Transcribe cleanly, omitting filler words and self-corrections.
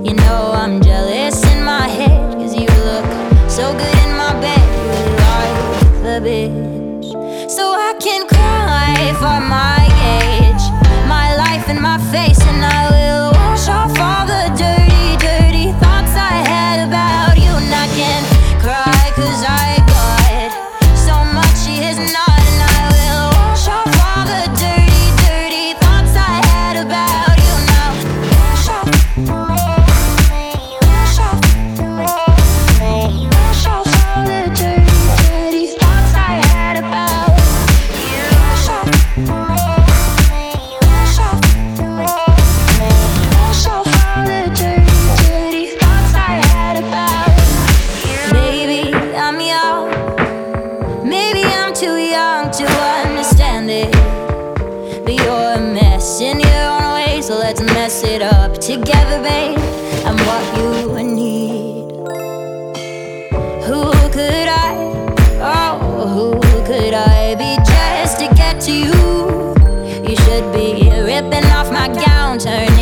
You know I'm jealous in my head, 'cause you look so good in my bed. You like the bitch, so I can cry for my age, my life and my face, and I will wash off all the dirty, dirty thoughts I had about you. And I can cry 'cause I got so much she is not, and I will wash off all the dirty, dirty thoughts I had about you. Now wash off, wash off, wash off all the dirty, dirty thoughts I had about you. Wash off, wash off, wash off all the dirty, dirty thoughts I had about you. Maybe I'm young, maybe I'm too young to understand it, but you're a mess in your own way, so let's mess it up together, babe. I'm what you need. Who could I, oh, who could I be just to get to you? You should be ripping off my gown, turning